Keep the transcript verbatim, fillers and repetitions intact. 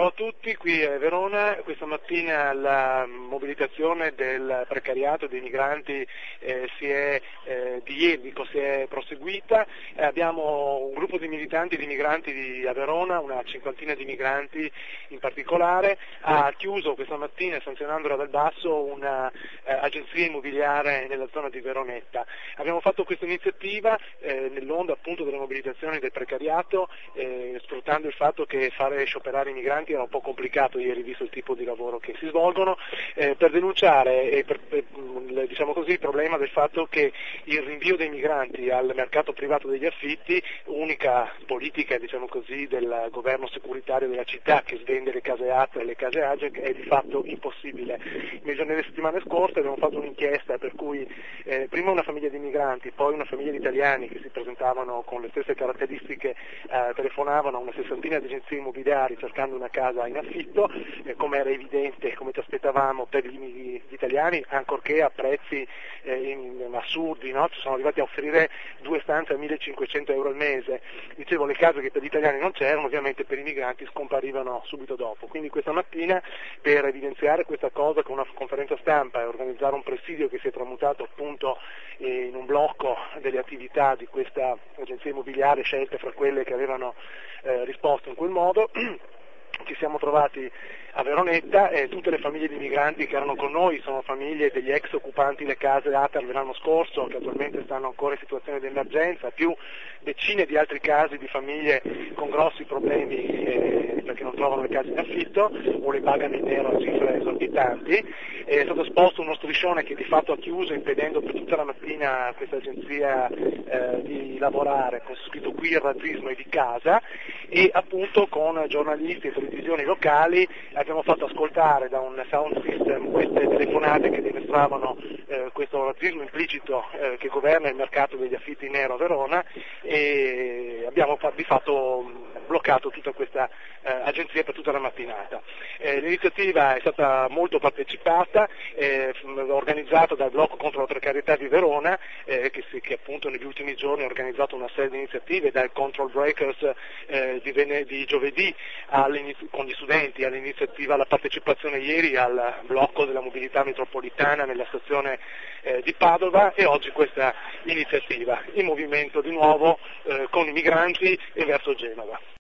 Ciao a tutti, qui è Verona. Questa mattina la mobilitazione del precariato dei migranti eh, si è, eh, di ieri si è proseguita. Eh, abbiamo un gruppo di militanti di migranti di, a Verona, una cinquantina di migranti in particolare, ha chiuso questa mattina, sanzionandola dal basso, un'agenzia eh, immobiliare nella zona di Veronetta. Abbiamo fatto questa iniziativa eh, nell'onda appunto delle mobilitazioni del precariato, eh, sfruttando il fatto che fare scioperare i migranti era un po' complicato ieri visto il tipo di lavoro che si svolgono, eh, per denunciare e per, per, diciamo così, il problema del fatto che il rinvio dei migranti al mercato privato degli affitti, unica politica diciamo così del governo securitario della città che svende le case A T R e le case A G E C, è di fatto impossibile. Nelle settimane scorse abbiamo fatto un'inchiesta per cui eh, prima una famiglia di migranti, poi una famiglia di italiani che si presentavano con le stesse caratteristiche, eh, telefonavano a una sessantina di agenzie immobiliari cercando una casa in affitto, eh, come era evidente, come ci aspettavamo per gli, gli italiani, ancorché a prezzi eh, in, in assurdi, no? Ci sono arrivati a offrire due stanze a millecinquecento euro al mese. Dicevo, le case che per gli italiani non c'erano, ovviamente per i migranti scomparivano subito dopo. Quindi questa mattina, per evidenziare questa cosa con una conferenza stampa e organizzare un presidio che si è tramutato appunto in un blocco delle attività di questa agenzia immobiliare, scelte fra quelle che avevano eh, risposto in quel modo, ci siamo trovati a Veronetta e tutte le famiglie di migranti che erano con noi sono famiglie degli ex occupanti delle case A T R dell'anno scorso, che attualmente stanno ancora in situazione di emergenza, più decine di altri casi di famiglie con grossi problemi eh, perché non trovano le case in affitto o le pagano in nero a cifre esorbitanti. È stato esposto uno striscione che di fatto ha chiuso, impedendo per tutta la mattina a questa agenzia eh, di lavorare, con scritto qui il razzismo è di casa, e appunto con giornalisti e televisioni locali abbiamo fatto ascoltare da un sound system queste telefonate che dimostravano eh, questo razzismo implicito eh, che governa il mercato degli affitti in nero a Verona, e abbiamo di fatto bloccato tutta questa eh, agenzia per tutta la mattinata. Eh, l'iniziativa è stata molto partecipata, eh, organizzata dal blocco contro la precarietà di Verona, eh, che, si, che appunto negli ultimi giorni ha organizzato una serie di iniziative, dal Control Breakers eh, di, vene- di giovedì con gli studenti, all'iniziativa, alla partecipazione ieri al blocco della mobilità metropolitana nella stazione eh, di Padova, e oggi questa iniziativa, in movimento di nuovo eh, con i migranti e verso Genova.